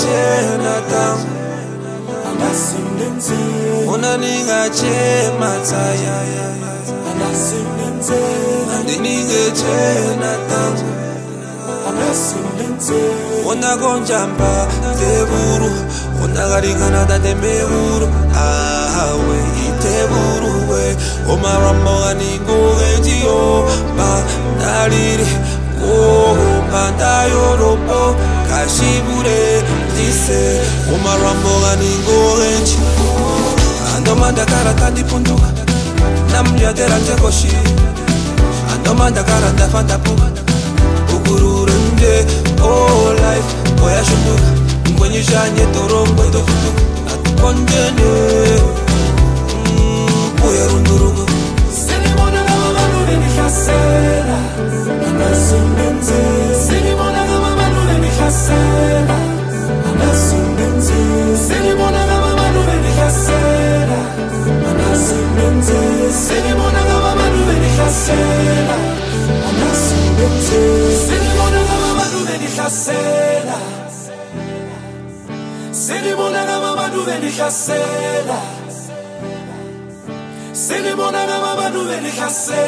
chena tang Una nigga chema taya Nigga chena tang Una gonjamba teburu Una garigana da de meuru Ah we teburu we Oma rambo ani go regio Ba narire go Banda yoropo Kashibure dise Oma rambo ani go regio Andomanda karata di punduka Namya deranje koshi Andomanda karata fantapu Ugururunde oh life Oya shunduka Ngwenye shanye torongo ito futuka Atukonjene Oya rundurugu Sinimona kama manu veni khasera Anasundenze Sinimona kama manu veni khasera Anasundenze Sinimona kama manu veni khasera Anasundenze Sinimona kama manu veni khasera Anasundenze Sinimona kama manu veni khasera Sinimona kama manu veni khasera Sinimona kama manu veni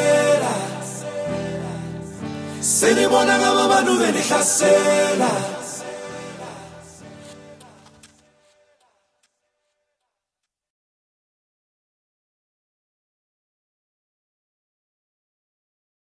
khasera Sinimona kama manu veni khasera